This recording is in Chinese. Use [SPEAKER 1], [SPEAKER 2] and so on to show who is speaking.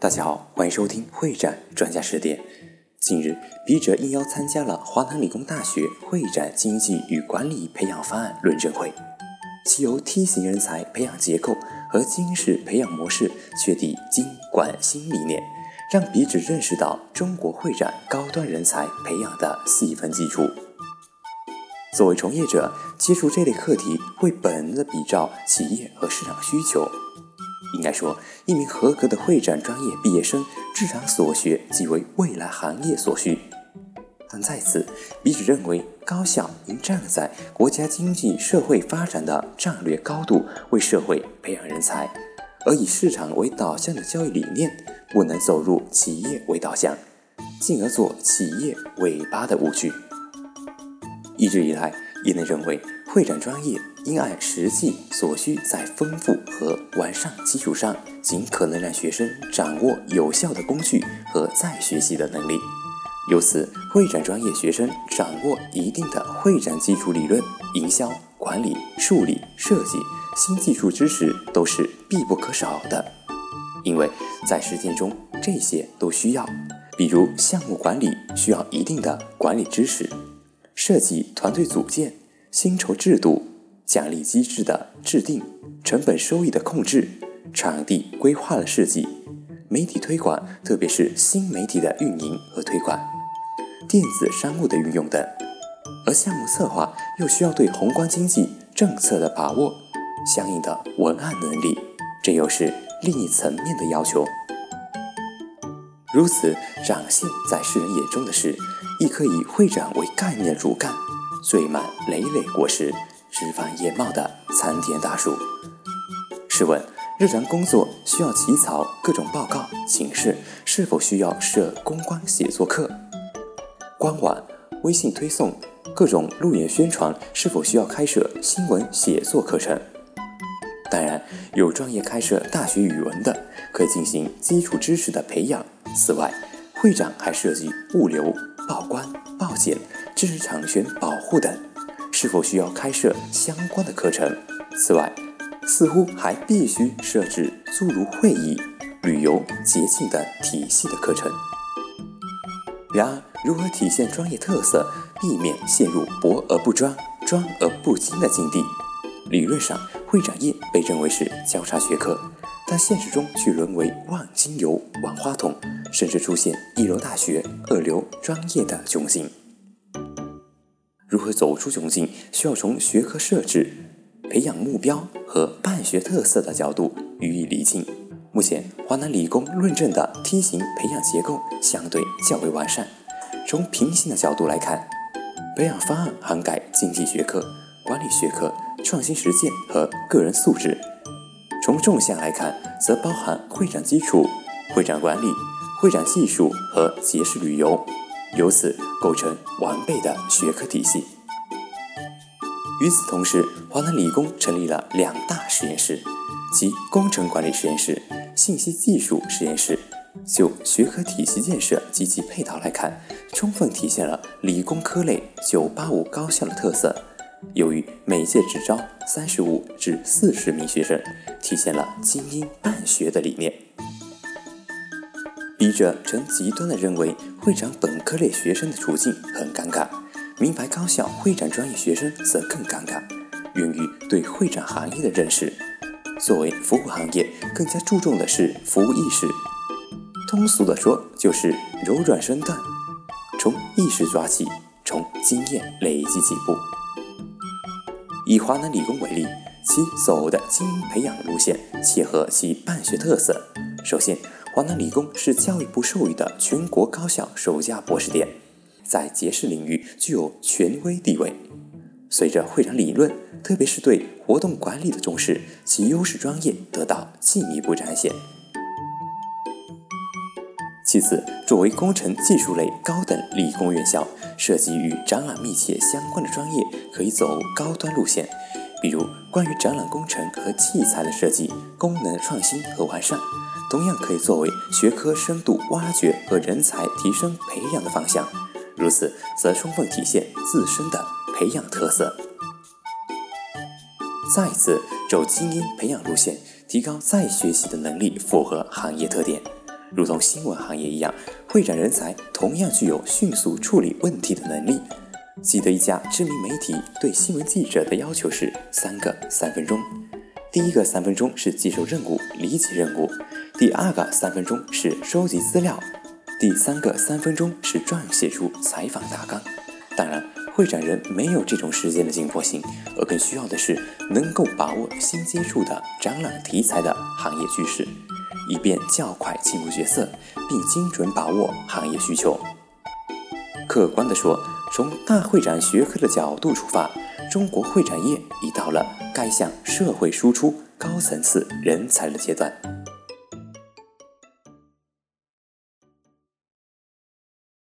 [SPEAKER 1] 大家好，欢迎收听会展专家视点。近日，笔者应邀参加了华南理工大学会展经济与管理培养方案论证会，其由梯形人才培养结构和经式培养模式确立经管新理念，让笔者认识到中国会展高端人才培养的细分基础。作为从业者，接触这类课题会本能地比照企业和市场需求。应该说，一名合格的会展专业毕业生日常所学即为未来行业所需。但在此，笔者认为高校应站在国家经济社会发展的战略高度为社会培养人才，而以市场为导向的教育理念不能走入企业为导向，进而做企业尾巴的误区。一直以来，业内认为会展专业应按实际所需，在丰富和完善基础上，尽可能让学生掌握有效的工具和再学习的能力。由此，会展专业学生掌握一定的会展基础理论、营销、管理、数理、设计、新技术知识都是必不可少的。因为在实践中，这些都需要，比如项目管理需要一定的管理知识，设计团队组建、薪酬制度、奖励机制的制定、成本收益的控制、场地规划的设计、媒体推广，特别是新媒体的运营和推广、电子商务的运用等。而项目策划又需要对宏观经济政策的把握、相应的文案能力，这又是另一层面的要求。如此展现在世人眼中的是一棵以会展为概念的主干，缀满累累果实，枝繁叶茂的参天大树。试问，日常工作需要起草各种报告请示，是否需要设公关写作课？官网、微信推送、各种路演宣传，是否需要开设新闻写作课程？当然，有专业开设大学语文的，可以进行基础知识的培养。此外，会展还涉及物流、报关、报检、知识产权保护等，是否需要开设相关的课程？此外，似乎还必须设置诸如会议、旅游、节庆等体系的课程。然而，如何体现专业特色，避免陷入博而不专、专而不精的境地？理论上，会展业被认为是交叉学科，但现实中却沦为万金油、万花筒，甚至出现一流大学、二流专业的窘境。如何走出窘境，需要从学科设置、培养目标和办学特色的角度予以厘清。目前，华南理工论证的梯形培养结构相对较为完善。从平行的角度来看，培养方案涵盖经济学科、管理学科、创新实践和个人素质。从纵向来看，则包含会展基础、会展管理、会展技术和节式旅游，由此构成完备的学科体系。与此同时，华南理工成立了两大实验室，即工程管理实验室、信息技术实验室。就学科体系建设及其配套来看，充分体现了理工科类985高校的特色。由于每届只招35至40名学生，体现了精英办学的理念。笔者曾极端地认为，会展本科类学生的处境很尴尬，名牌高校会展专业学生则更尴尬，源于对会展行业的认识。作为服务行业，更加注重的是服务意识。通俗地说，就是柔软身段，从意识抓起，从经验累积起步。以华南理工为例，其走的精英培养路线切合其办学特色。首先，华南理工是教育部授予的全国高校首家博士点，在节式领域具有权威地位。随着会展理论，特别是对活动管理的重视，其优势专业得到进一步展现。其次，作为工程技术类高等理工院校，涉及与展览密切相关的专业可以走高端路线，比如关于展览工程和器材的设计、功能创新和完善，同样可以作为学科深度挖掘和人才提升培养的方向。如此，则充分体现自身的培养特色。再次走精英培养路线，提高再学习的能力，符合行业特点。 如同新闻行业一样，会展人才同样具有迅速处理问题的能力。记得一家知名媒体对新闻记者的要求是3个3分钟。第一个3分钟是接受任务、理解任务；第二个3分钟是收集资料；第三个3分钟是撰写出采访大纲。当然，会展人没有这种时间的紧迫性，而更需要的是能够把握新接触的展览题材的行业趋势，以便较快进入角色，并精准把握行业需求。客观地说，从大会展学科的角度出发，中国会展业已到了该向社会输出高层次人才的阶段。